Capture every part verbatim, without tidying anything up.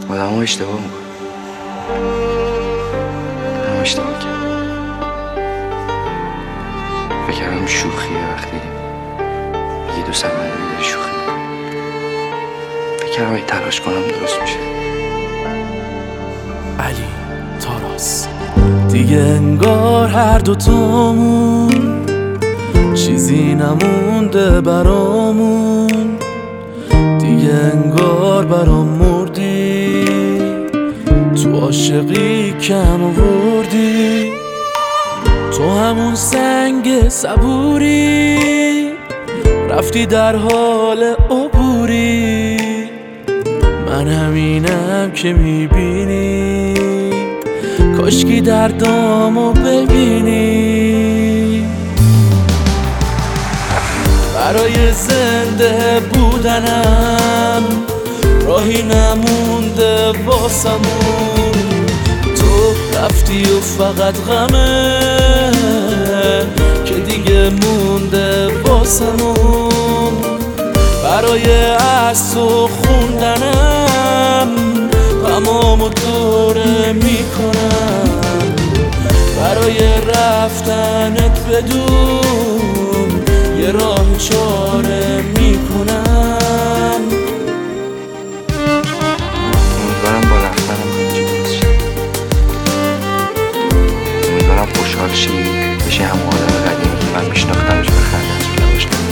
آدم ها اشتباه میکنه. آدم اشتباه کرد. فکر کردم شوخیه وقتی میگی دوست هم نداری داری شوخی میکنی. فکر کردم اگه تلاش کنم درست میشه. علی تاراس. دیگه انگار هر دوتامون چیزی نمونده برامون، دیگه انگار برام مردی، تو عاشقی کم آوردی، تو همون سنگ صبوری رفتی در حال عبوری، من همینم که میبینی کاشکی دردامو ببینی. برای زنده بودنم راهی نمونده واسمون، تو رفتی و فقط غمه که دیگه مونده واسمون. برای از تو خوندنم غمامو دوره میکنم، برای رفتنت بدون یه راه چاره میکنم. امیدوارم با رفتنم همینجا درست شد. امیدوارم خوشحال شی بشی همون آدم قدیمی که من میشناختمش و خنده از رو لباش نمیفته.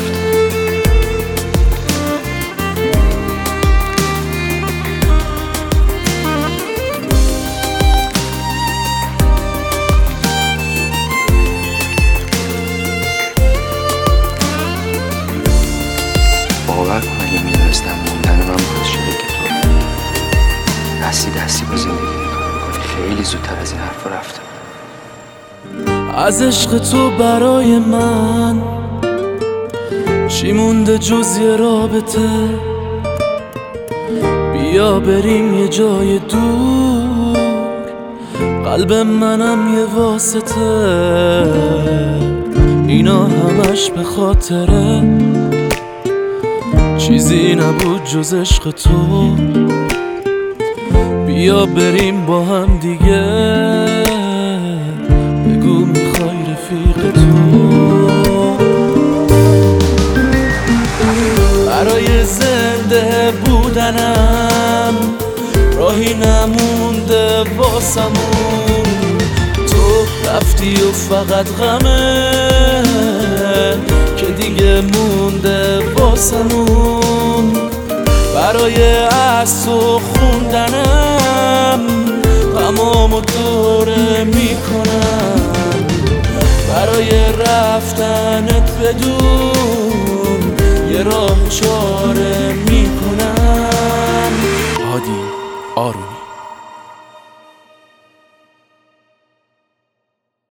باور کن اگه میدونستم موندن من باعث شده که تو دستی دستی با زندگی نگاه میکنی، خیلی زودتر از این حرف رفتم. از عشق تو برای من چی مونده جز یه رابطه؟ بیا بریم یه جای دور، قلب منم یه واسطه، اینا همش به خاطره چیزی نبود جز عشق تو. بیا بریم با هم دیگه، بگو میخوای رفیق تو. برای زنده بودنم راهی نمونده واسمون، تو رفتی و فقط غمه که دیگه مونده واسمون. برای از تو خوندنم غمامو دوره میکنم، برای رفتنت بدون یه راه چاره میکنم. هادی آرومی.